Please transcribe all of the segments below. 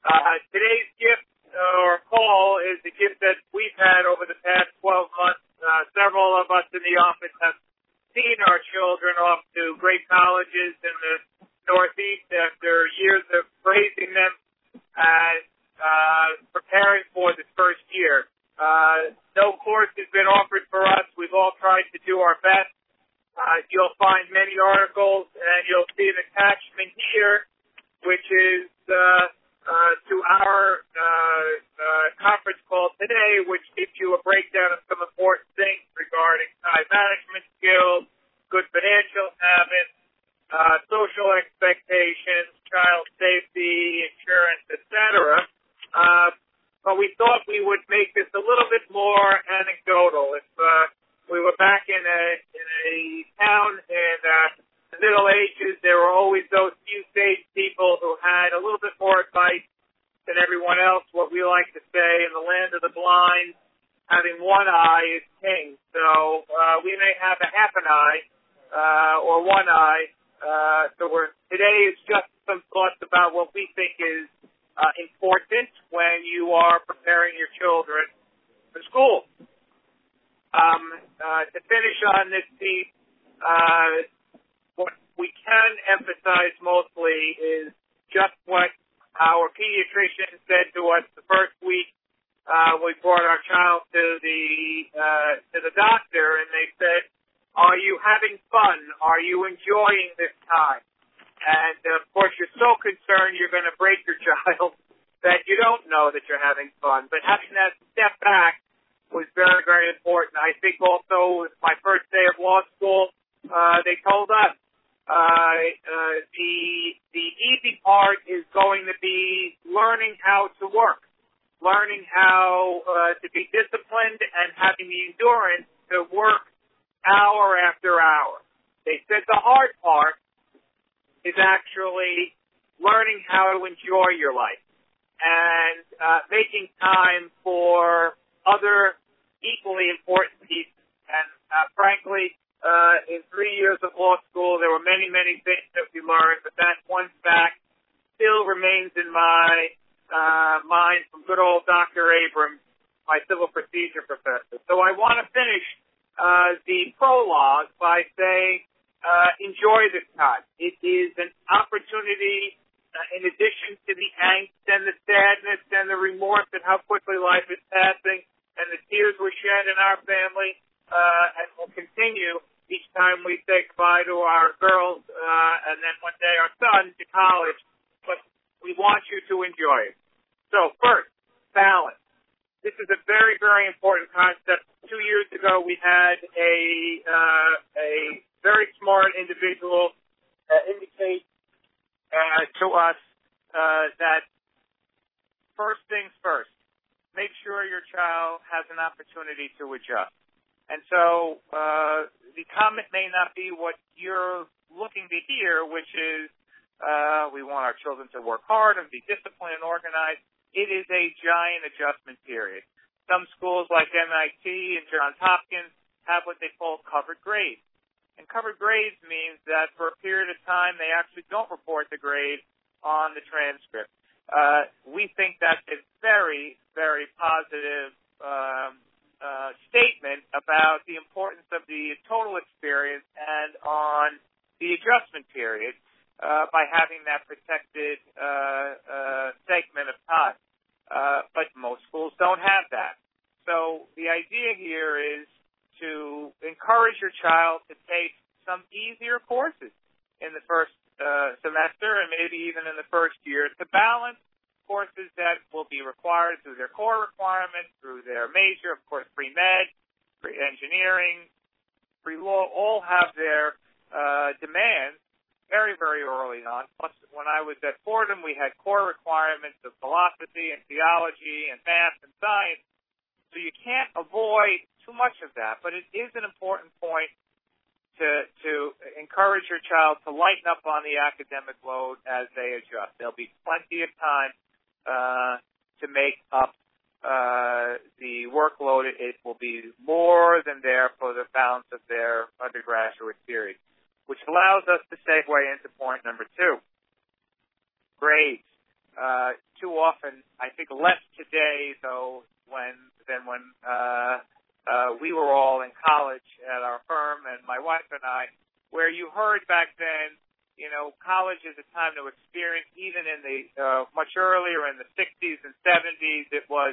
Today's gift or call is a gift that we've had over the past 12 months. Several of us in the office have seen our children off to great colleges in the Northeast after years of raising them and preparing for this first year. No course has been offered for us. We've all tried to do our best. You'll find many articles, and you'll see an attachment here, which is to our conference call today, which gives you a breakdown of some important things regarding time management skills, good financial habits, social expectations, child safety, insurance, etc. But we thought we would make this a little bit more anecdotal. If we were back in a town in the Middle Ages, there were always those few sage people who had a little bit more advice than everyone else. What we like to say, in the land of the blind, having one eye is king. So we may have a half an eye or one eye. Today is just some thoughts about what we think is important when you are preparing your children for school. To finish on this piece, what we can emphasize mostly is just what our pediatrician said to us the first week we brought our child to the doctor, and they said, "Are you having fun? Are you enjoying this time?" And of course, you're so concerned you're going to break your child that you don't know that you're having fun. But having that step back was very, very important. I think also with my first day of law school, they told us the easy part is going to be learning how to work, learning how to be disciplined and having the endurance to work hour after hour. They said the hard part is actually learning how to enjoy your life and making time for other equally important pieces. And frankly, in 3 years of law school, there were many, many things that we learned, but that one fact still remains in my mind from good old Dr. Abrams, my civil procedure professor. So I want to finish the prologue by saying, enjoy this time. It is an opportunity, in addition to the angst and the sadness and the remorse at how quickly life is passing and the tears were shed in our family, and will continue each time we say goodbye to our girls, and then one day our son to college. But we want you to enjoy it. So first, balance. This is a very, very important concept. 2 years ago, we had a very smart individual indicate to us that first things first, make sure your child has an opportunity to adjust. And so the comment may not be what you're looking to hear, which is we want our children to work hard and be disciplined and organized. It is a giant adjustment period. Some schools like MIT and Johns Hopkins have what they call covered grades. And covered grades means that for a period of time they actually don't report the grade on the transcript. We think that's a very, very positive statement about the importance of the total experience and on the adjustment period by having that protected segment of time. But most schools don't have that. So the idea here is to encourage your child to take some easier courses in the first semester and maybe even in the first year to balance courses that will be required through their core requirements, through their major, of course, pre-med, pre-engineering, pre-law, all have their demands very, very early on. Plus, when I was at Fordham, we had core requirements of philosophy and theology and math and science. So you can't avoid too much of that, but it is an important point to encourage your child to lighten up on the academic load as they adjust. There'll be plenty of time to make up the workload. It will be more than there for the balance of their undergraduate period, which allows us to segue into point number 2, grades. too often, I think less today, though, than when we were all in college at our firm, and my wife and I, where you heard back then, college is a time to experience. Even in the much earlier in the 60s and 70s, it was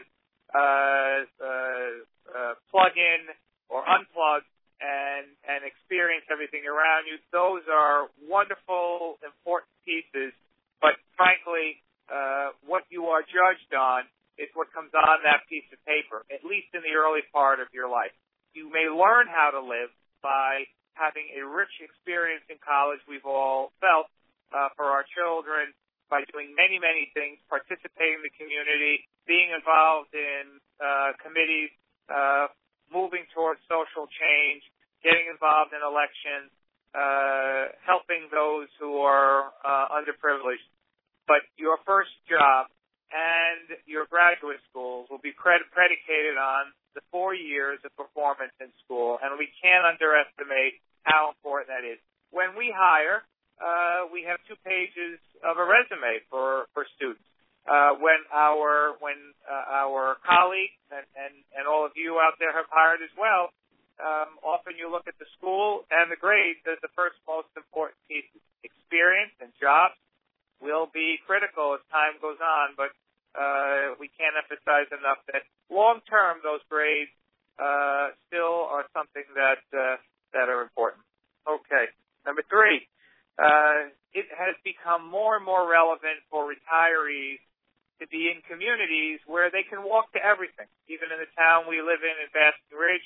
plug in or unplug and experience everything around you. Those are wonderful, important pieces, but frankly, what you are judged on is what comes on that piece of paper, at least in the early part of your life. You may learn how to live by having a rich experience in college. We've all felt for our children by doing many, many things, participating in the community, being involved in committees, moving towards social change, getting involved in elections, helping those who are underprivileged. But your first job and your graduate schools will be predicated on the 4 years of performance in school, and we can't underestimate how important that is. When we hire, we have 2 pages of a resume for students. When our colleagues and all of you out there have hired as well, often you look at the school and the grades as the first most important pieces. Experience and jobs will be critical as time goes on, but we can't emphasize enough that long term those grades still are something that are important. Okay, number 3, it has become more and more relevant for retirees to be in communities where they can walk to everything. Even in the town we live in Basking Ridge,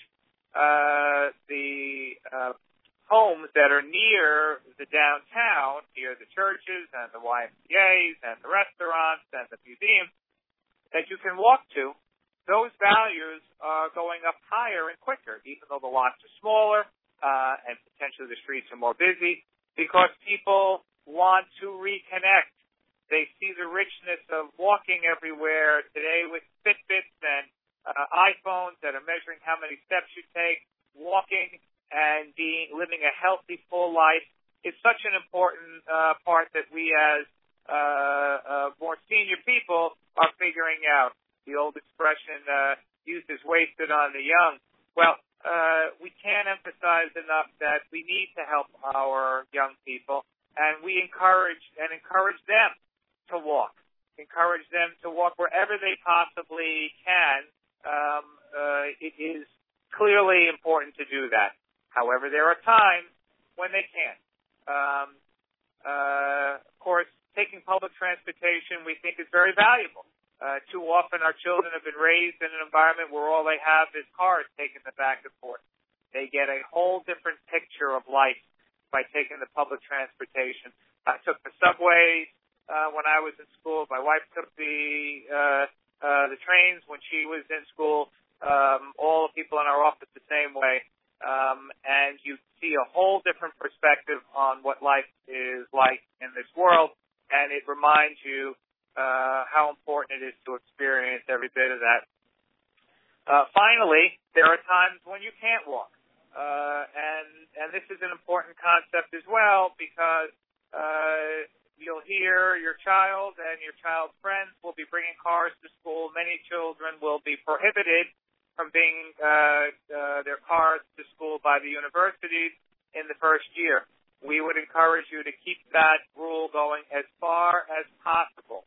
the homes that are near the downtown, near the churches and the YMCAs and the restaurants and the museums that you can walk to, those values are going up higher and quicker, even though the lots are smaller and potentially the streets are more busy, because people want to reconnect. They see the richness of walking everywhere today with Fitbits and iPhones that are measuring how many steps you take. Walking and living a healthy, full life is such an important part that we as more senior people are figuring out. The old expression, youth is wasted on the young. Well, we can't emphasize enough that we need to help our young people, and we encourage them to walk. Encourage them to walk wherever they possibly can. It is clearly important to do that. However, there are times when they can't. Of course, taking public transportation we think is very valuable. Too often our children have been raised in an environment where all they have is cars taking them back and forth. They get a whole different picture of life by taking the public transportation. I took the subways when I was in school. My wife took the trains when she was in school. All the people in our office the same way. And you see a whole different perspective on what life is like in this world, and it reminds you how important it is to experience every bit of that. Finally, there are times when you can't walk, and this is an important concept as well, because you'll hear your child and your child's friends will be bringing cars to school. Many children will be prohibited from bringing their cars to school by the universities in the first year. We would encourage you to keep that rule going as far as possible.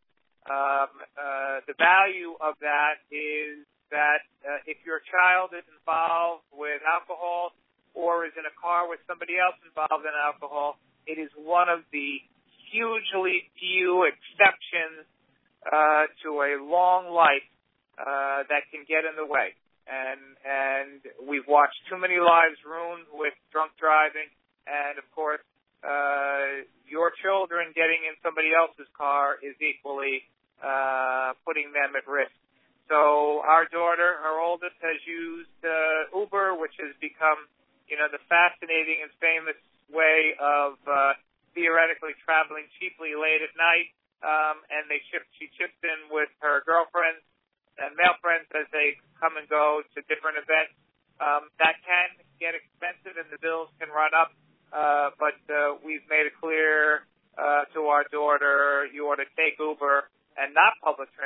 The value of that is that if your child is involved with alcohol or is in a car with somebody else involved in alcohol, it is one of the hugely few exceptions to a long life that can get in the way. And we've watched too many lives ruined with drunk driving, and of course, your children getting in somebody else's car is equally putting them at risk. So our daughter, her oldest, has used Uber, which has become, the fascinating and famous way of theoretically traveling cheaply late at night. And she chips in with her girlfriends and male friends as they come and go to different events. That can get expensive and the bills can run up, but we've made it clear to our daughter, you ought to take Uber and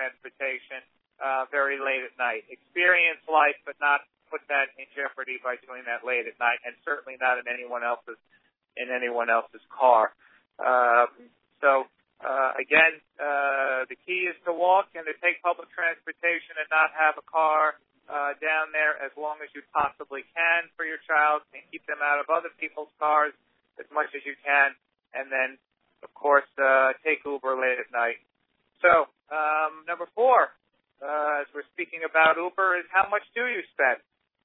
transportation very late at night. Experience life, but not put that in jeopardy by doing that late at night, and certainly not in anyone else's car. Again, the key is to walk and to take public transportation and not have a car down there as long as you possibly can for your child, and keep them out of other people's cars as much as you can, and then, of course, take Uber late at night. So, number 4, as we're speaking about Uber, is how much do you spend?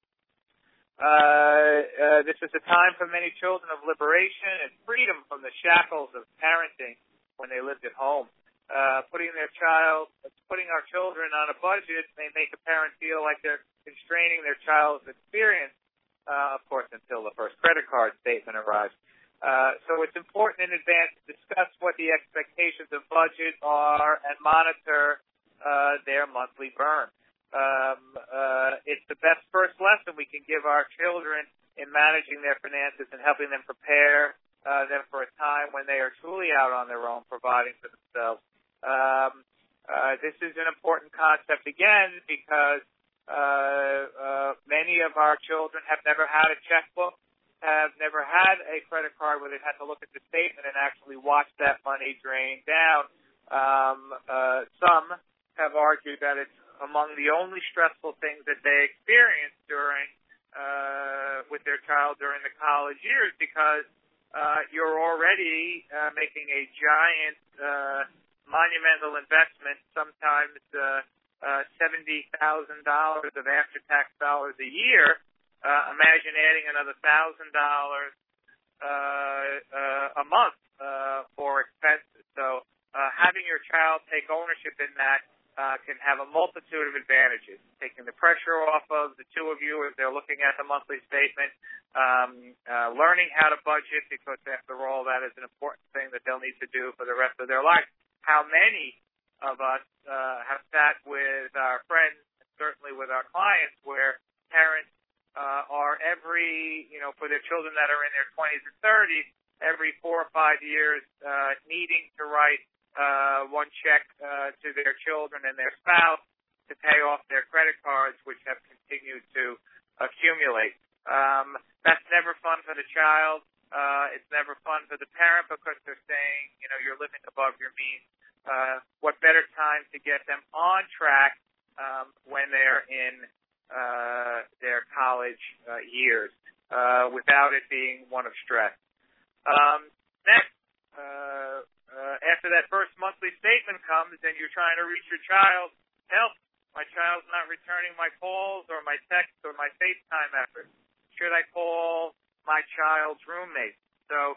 This is a time for many children of liberation and freedom from the shackles of parenting when they lived at home. Putting our children on a budget may make a parent feel like they're constraining their child's experience, of course, until the first credit card statement arrives. So it's important in advance to discuss what the expectations of budget are and monitor their monthly burn. It's the best first lesson we can give our children in managing their finances and helping them prepare them for a time when they are truly out on their own, providing for themselves. This is an important concept, again, because many of our children have never had a checkbook, have never had a credit card where they've had to look at the statement and actually watch that money drain down. Some have argued that it's among the only stressful things that they experience during with their child during the college years, because you're already making a giant monumental investment, sometimes $70,000 of after-tax dollars a year. Imagine adding another $1,000 a month for expenses. So having your child take ownership in that can have a multitude of advantages. Taking the pressure off of the two of you as they're looking at the monthly statement, learning how to budget, because after all, that is an important thing that they'll need to do for the rest of their life. How many of us have sat with our friends, certainly with our clients, where parents are for their children that are in their 20s and 30s, every 4 or 5 years needing to write one check to their children and their spouse to pay off their credit cards, which have continued to accumulate. That's never fun for the child. It's never fun for the parent, because they're saying, you're living above your means. What better time to get them on track when they're in their college years without it being one of stress. Next, after that first monthly statement comes and you're trying to reach your child, help, my child's not returning my calls or my texts or my FaceTime efforts. Should I call my child's roommate? So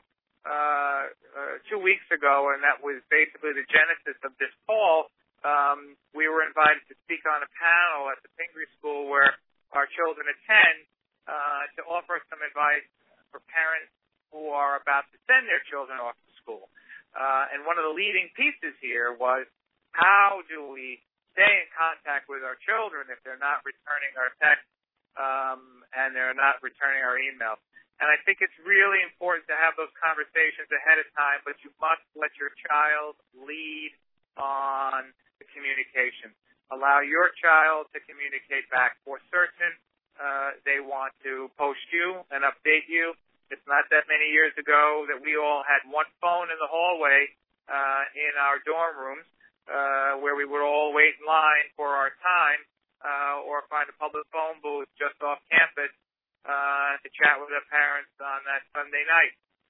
2 weeks ago, and that was basically the genesis of this call, we were invited to speak on a panel at the Pingree School where our children attend to offer some advice for parents who are about to send their children off to school. And one of the leading pieces here was, how do we stay in contact with our children if they're not returning our texts and they're not returning our emails? And I think it's really important to have those conversations ahead of time, but you must let your child lead on the communication. Allow your child to communicate back. For certain, they want to post you and update you. It's not that many years ago that we all had one phone in the hallway in our dorm rooms where we would all wait in line for our time or find a public phone booth just off campus to chat with their parents on that Sunday night.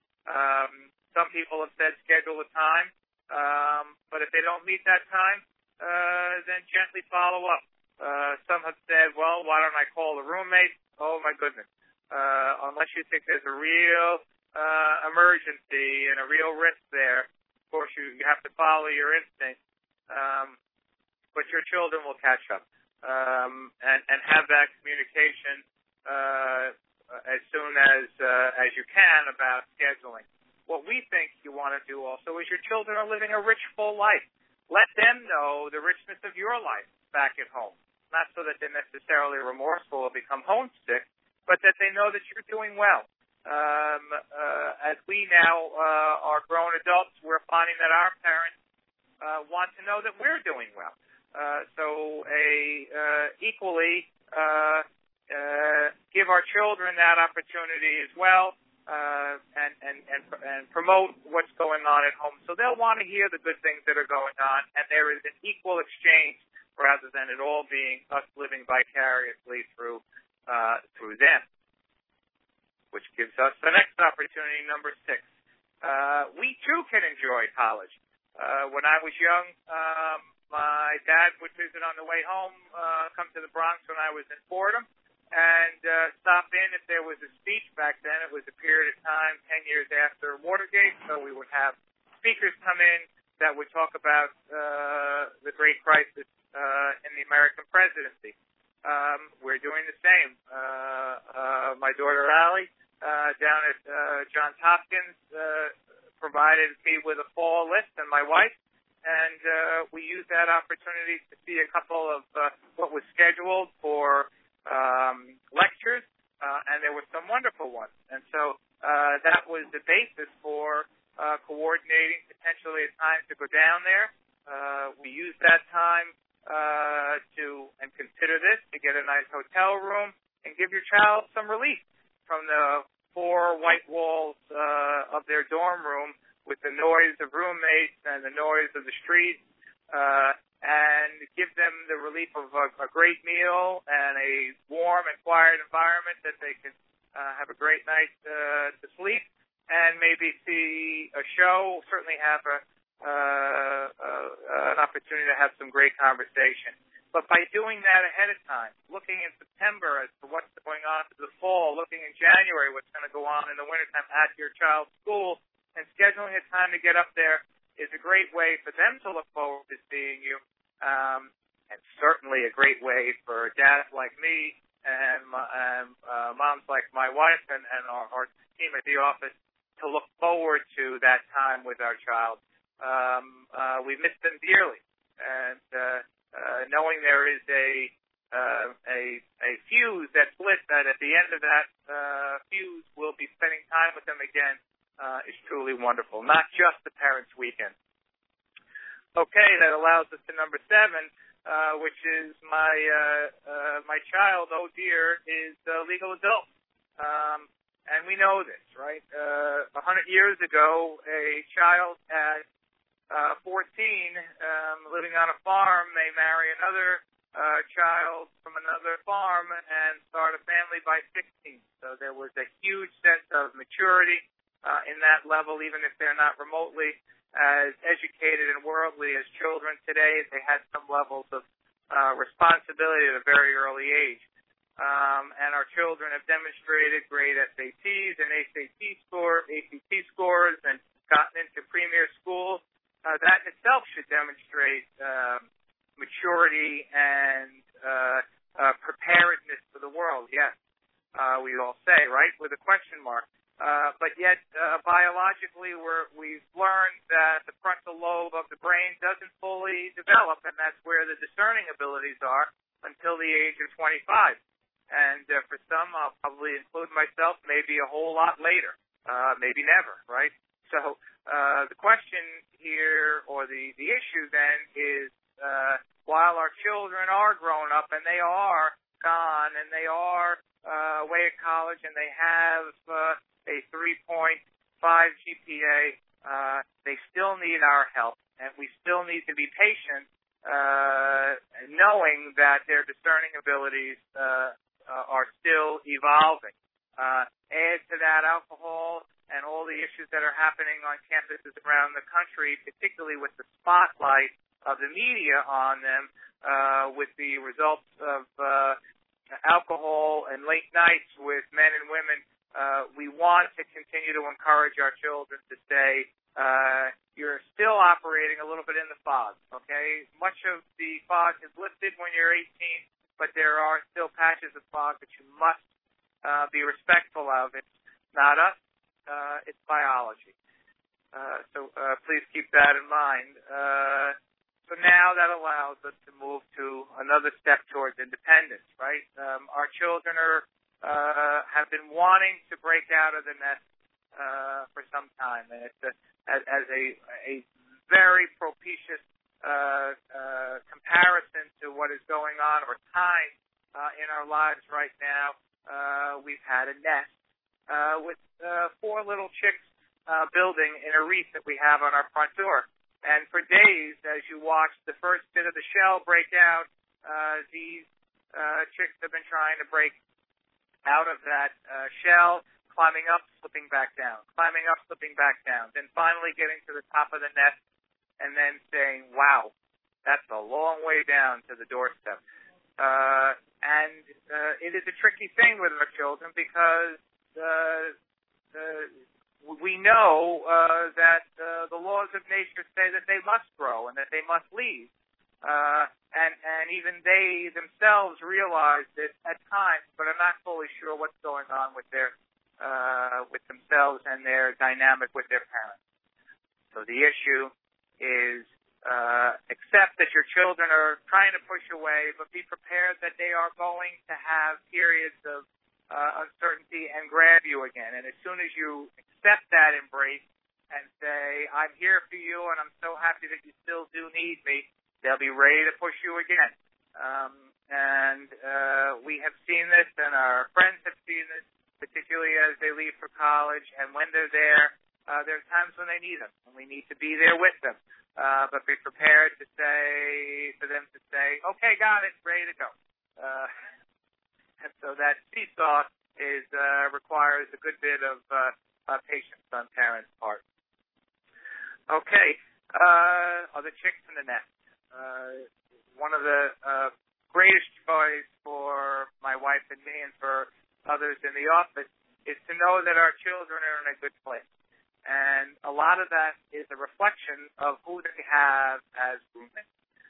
Some people have said schedule a time, but if they don't meet that time, then gently follow up. Some have said, well, why don't I call the roommate? Oh, my goodness. Unless you think there's a real emergency and a real risk there, of course you have to follow your instinct. But your children will catch up and have that communication as soon as you can about scheduling. What we think you want to do also is your children are living a rich, full life. Let them know the richness of your life back at home. Not so that they're necessarily remorseful or become homesick, but that they know that you're doing well. As we now are grown adults, we're finding that our parents want to know that we're doing well. equally give our children that opportunity as well, and promote what's going on at home. So they'll want to hear the good things that are going on, and there is an equal exchange rather than it all being us living vicariously through them, which gives us the next opportunity, number 6. We too can enjoy college. When I was young, my dad would visit on the way home, come to the Bronx when I was in Fordham, and stop in if there was a speech. Back then it was a period of time 10 years after Watergate, so we would have speakers come in that would talk about the great crisis in the American presidency. We're doing the same. My daughter Allie down at Johns Hopkins provided me with a fall list, and my wife, and we used that opportunity to see a couple of what was scheduled for lectures, and there were some wonderful ones. And so that was the basis for coordinating potentially a time to go down there. We used that time and consider this to get a nice hotel room and give your child some relief from the 4 white walls of their dorm room with the noise of roommates and the noise of the streets, and give them the relief of a great meal and a warm and quiet environment that they can have a great night to sleep, and maybe see a show, certainly have an opportunity to have some great conversation. But by doing that ahead of time, looking in September as to what's going on in the fall, looking in January what's going to go on in the wintertime at your child's school, and scheduling a time to get up there is a great way for them to look forward to seeing you, and certainly a great way for dads like me and moms like my wife and our team at the office to look forward to that time with our child. We miss them dearly, and knowing there is a fuse that's lit, that at the end of that fuse we'll be spending time with them again, is truly wonderful. Not just the parents' weekend. Okay, that allows us to number 7, which is my child, oh dear, is a legal adult. And we know this, right? 100 years ago, a child at 14, living on a farm, may marry another child from another farm and start a family by 16. So there was a huge sense of maturity in that level, even if they're not remotely as educated and worldly as children today. They had some levels of responsibility at a very early age. And our children have demonstrated great SATs and ACT scores and gotten into premier schools. That itself should demonstrate maturity and preparedness for the world. Yes, we all say, right, with a question mark. But yet, biologically, we've learned that the frontal lobe of the brain doesn't fully develop, and that's where the discerning abilities are until the age of 25. And for some, I'll probably include myself, maybe a whole lot later, maybe never, right? So the question here, or the issue then, is while our children are grown up and they are gone and they are away at college and they have a 3.5 GPA, they still need our help, and we still need to be patient, knowing that their discerning abilities are still evolving. Add to that alcohol and all the issues that are happening on campuses around the country, particularly with the spotlight of the media on them, with the results of alcohol and late nights with men and women. We want to continue to encourage our children to say, you're still operating a little bit in the fog, okay? Much of the fog is lifted when you're 18, but there are still patches of fog that you must be respectful of. It's not us, it's biology. So please keep that in mind. So now that allows us to move to another step towards independence, right? Our children have been wanting to break out of the nest for some time, and it's as a very propitious comparison to what is going on or time in our lives right now, we've had a nest with 4 little chicks building in a wreath that we have on our front door. And for days, as you watch the first bit of the shell break out, these chicks have been trying to break out of that shell, climbing up, slipping back down, climbing up, slipping back down, then finally getting to the top of the nest and then saying, wow, that's a long way down to the doorstep. And it is a tricky thing with our children because we know that the laws of nature say that they must grow and that they must leave. And even they themselves realize this at times, but are not fully sure what's going on with their with themselves and their dynamic with their parents. So the issue is accept that your children are trying to push away, but be prepared that they are going to have periods of uncertainty and grab you again. And as soon as you accept that embrace and say, I'm here for you and I'm so happy that you still do need me, they'll be ready to push you again. We have seen this, and our friends have seen this, particularly as they leave for college. And when they're there, there are times when they need them, and we need to be there with them. But be prepared to say, for them to say, okay, got it, ready to go. And so that seesaw requires a good bit of patience on parents' part. Okay, are the chicks in the nest? One of the greatest joys for my wife and me and for others in the office is to know that our children are in a good place. And a lot of that is a reflection of who they have as roommates.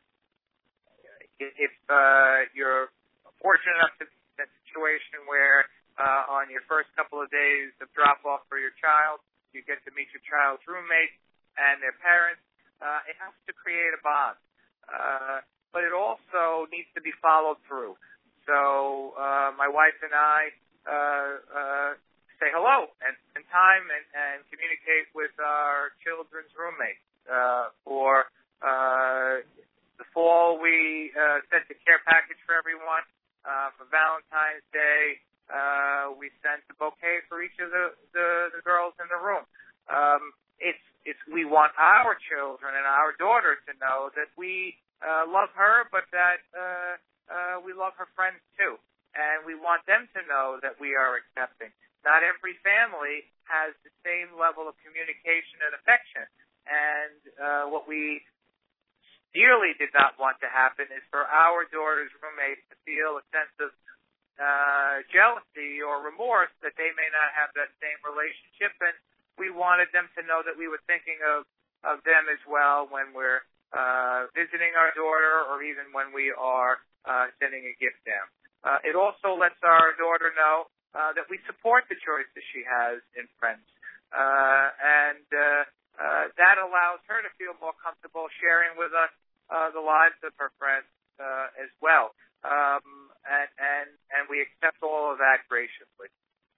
If you're fortunate enough to be in a situation where on your first couple of days of drop-off for your child, you get to meet your child's roommates and their parents, it helps to create a bond. But it also needs to be followed through. So my wife and I say hello and spend time and communicate with our children's roommates. For the fall, we sent a care package for everyone. For Valentine's Day, we sent a bouquet for each of the girls in the room. We want our children and our daughter to know that we love her, but that we love her friends too. And we want them to know that we are accepting. Not every family has the same level of communication and affection. And what we dearly did not want to happen is for our daughter's roommates to feel a sense of jealousy or remorse that they may not have that same relationship. And we wanted them to know that we were thinking of them as well when we're visiting our daughter or even when we are sending a gift down. It also lets our daughter know that we support the choices she has in friends. And that allows her to feel more comfortable sharing with us the lives of her friends as well. And we accept all of that graciously.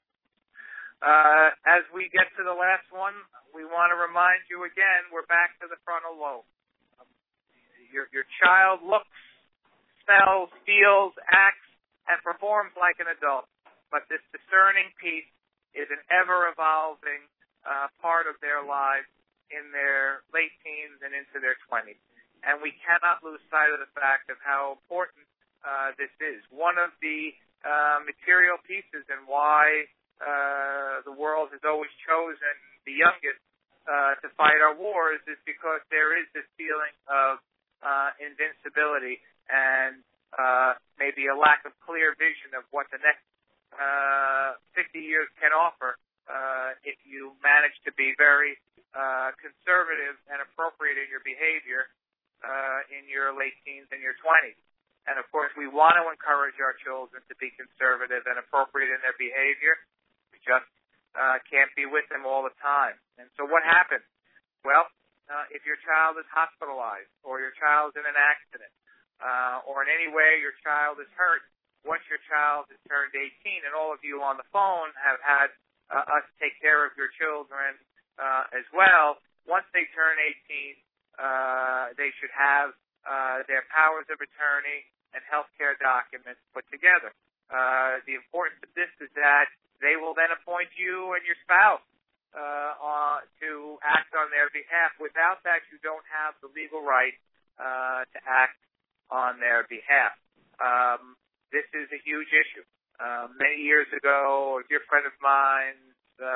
As we get to the last one, we want to remind you again, we're back to the frontal lobe. Your child looks, smells, feels, acts, and performs like an adult. But this discerning piece is an ever-evolving part of their lives in their late teens and into their 20s. And we cannot lose sight of the fact of how important this is. One of the material pieces and why the world has always chosen the youngest to fight our wars is because there is this feeling of invincibility and maybe a lack of clear vision of what the next 50 years can offer if you manage to be very conservative and appropriate in your behavior in your late teens and your 20s. And, of course, we want to encourage our children to be conservative and appropriate in their behavior. We just can't be with them all the time. And so what happens? Well, if your child is hospitalized or your child's in an accident or in any way your child is hurt, once your child has turned 18, and all of you on the phone have had us take care of your children as well, once they turn 18, they should have their powers of attorney and healthcare documents put together. The importance of this is that they will then appoint you and your spouse to act on their behalf. Without that, you don't have the legal right to act on their behalf. This is a huge issue. Many years ago, a dear friend of mine's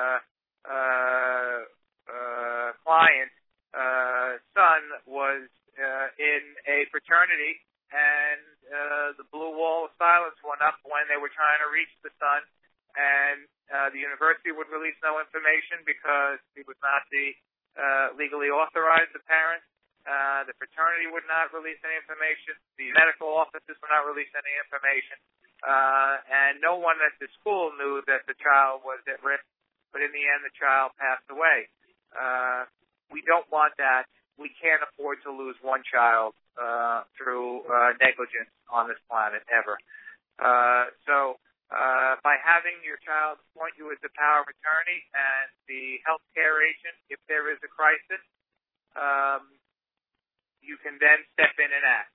client son was in a fraternity, and the blue wall of silence went up when they were trying to reach the son, and the university would release no information because he was not the legally authorized parent. The fraternity would not release any information. The medical offices would not release any information. And no one at the school knew that the child was at risk, but in the end the child passed away. We don't want that. We can't afford to lose one child through negligence on this planet ever. So by having your child appoint you as the power of attorney and the healthcare agent, if there is a crisis, you can then step in and act.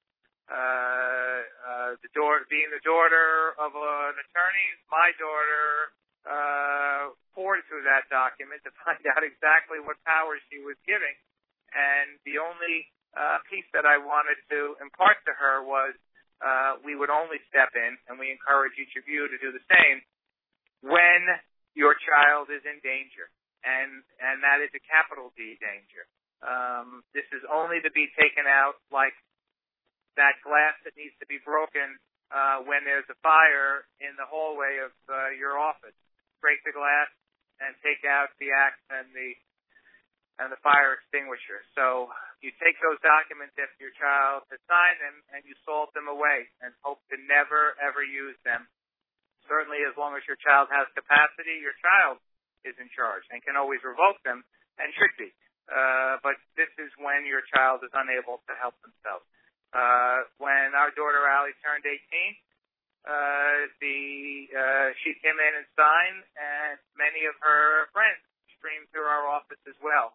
Being the daughter of an attorney, my daughter poured through that document to find out exactly what powers she was giving. And the only piece that I wanted to impart to her was we would only step in, and we encourage each of you to do the same, when your child is in danger. And that is a capital D danger. This is only to be taken out like that glass that needs to be broken when there's a fire in the hallway of your office. Break the glass and take out the axe and the fire extinguisher. So you take those documents after your child has signed them and you salt them away and hope to never, ever use them. Certainly as long as your child has capacity, your child is in charge and can always revoke them and should be. But this is when your child is unable to help themselves. When our daughter Allie turned 18, she came in and signed, and many of her friends streamed through our office as well.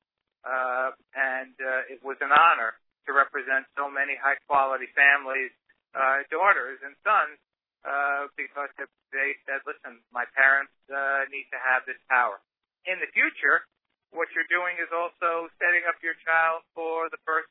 And it was an honor to represent so many high-quality families, daughters and sons, because they said, listen, my parents need to have this power. In the future, what you're doing is also setting up your child for the first,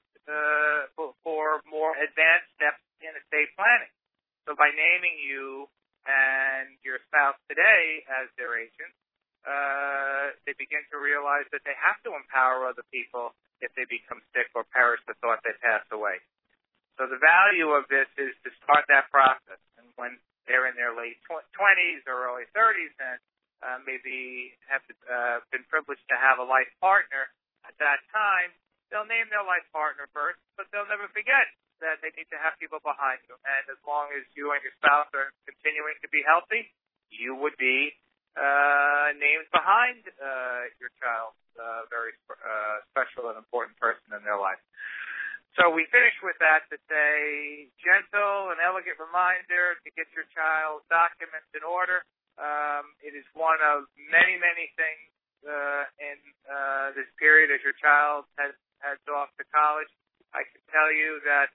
for more advanced steps in estate planning. So by naming you and your spouse today as their agent, they begin to realize that they have to empower other people if they become sick or perish the thought they pass away. So the value of this is to start that process. And when they're in their late 20s or early 30s and maybe have been privileged to have a life partner at that time, they'll name their life partner first, but they'll never forget that they need to have people behind you. And as long as you and your spouse are continuing to be healthy, you would be named behind your child's very special and important person in their life. So we finish with that to say, gentle and elegant reminder to get your child's documents in order. It is one of many, many things in this period as your child heads off to college. I can tell you that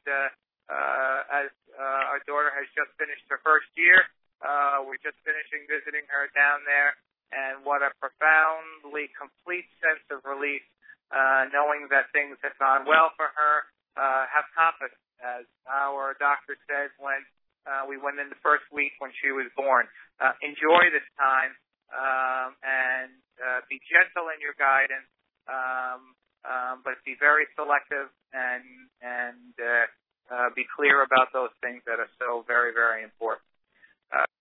as our daughter has just finished her first year, we're just finishing visiting her down there, and what a profoundly complete sense of relief knowing that things have gone well for her. Have confidence, as our doctor said when we went in the first week when she was born. Enjoy this time and be gentle in your guidance, but be very selective and be clear about those things that are so very, very important.